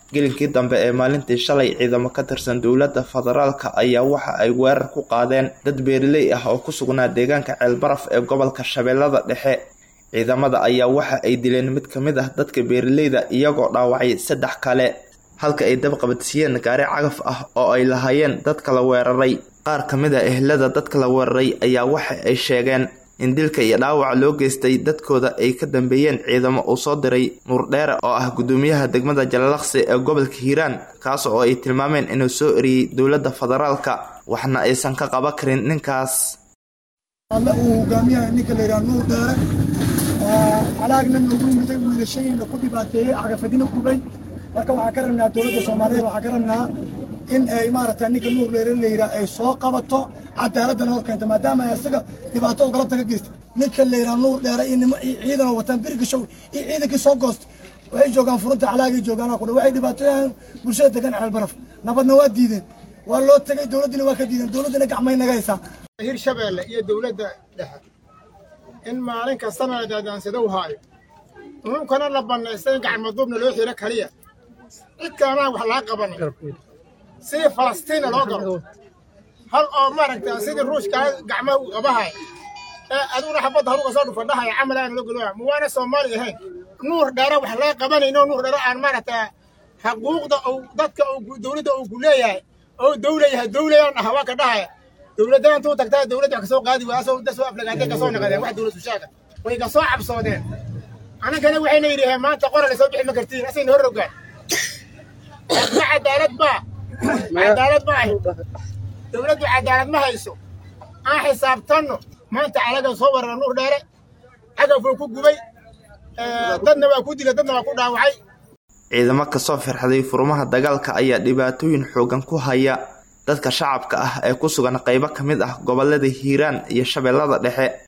gelinkii dambe ee maalintii shalay ciidamo ka tirsan dowladda federaalka ayaa waxa ay weerar ku qaadeen dad beeraley ah oo ku sugnaa deegaanka Ceelbaraf ee gobolka Shabeellada Dhexe. ciidamada ayaa waxa ay dileen mid ka mid ah dadka beeraleyda iyagoo dhaawacay 3 kale halka ay dab qabadsiiyeen gaari cagaf ah oo ay lahaayeen dadka la weeraray. qaar ka mid ah ehelada dadka la weeraray ayaa waxa ay sheegeen in dilka iyo dhaawaca loo geystay dadkooda ay ka dambeeyeen ciidamo uu soo diray Nuur Dheere oo ah gudoomiyaha degmada Jalalaqsi ee gobolka Hiiraan kaas oo ay tilmaameen inuu soo eriyay dowladda federaalka waxna aysan ka qaban karin ninkaas. hogaamiyaha ninka la yiraahdo Nuur Dheere alaagna ugu miday wiilashayna ku dhibaateeyay cagafadina kubay marka waxa ka rabnaa dowladda Soomaaliyeed waxa ka rabnaa in ay maaragtay ninka Nuur Dheere la yiraahdo ay soo qabato cadaaladana oo keento maadaama ay isaga dhibaato uga taga geystay ninka la yiraahdo Nuur Dheere in ciidan watan birgishow ciidankii soo goost waxay joogaan furunta calaagay joogaan ku waxay dhibaateeyaan bulshada degan Ceelbaraf nabadna waa diideen waa loo tagay dowladuna waa ka diideen dowladuna gacmay naga haysa Hirshabeelle iyo dowladda dhexe in maalin kasta la daadansado haayo kana la banaystay gacmadubna loo xiro kaliya cidkaana wax la qabanay si Falastiin loo galo hal oo maaragtay sidii Ruushka gacmo qabahay aduna xabad haruga soo dhufadhahay amalaan loo galo muwaana Soomaali ahayn Nuur Dheere wax la qabanayno Nuur Dheere aan maaragtay xuquuqda oo dadka oo dowladda oo guleeyahay oo dowladan ahwa ka dhahay dowladda intuu tagtaa dowladda ka soo qaadi waa soo dasoo aflagaatay ka soo naqadeen wax dowladdu shaaga way ka soo cabsoodeen anagana waxayna yiraahdeen maanta qoral soo bixi ma kartiin asayna hor rogaan cadaalad ba dowladdu cadaalad ma hayso aan xisaabtano maanta calaga soo warar Nuur Dheere cagafo ku gubay dadna waa ku dilay dadna waa ku dhaawacay. ciidamo ka soo firxaday furmaha dagaalka ayaa dhibaatooyin xoogan ku haya dadka shacabka ah ee ku sugan qaybo ka mid ah gobolada Hiiraan iyo Shabeellada Dhexe.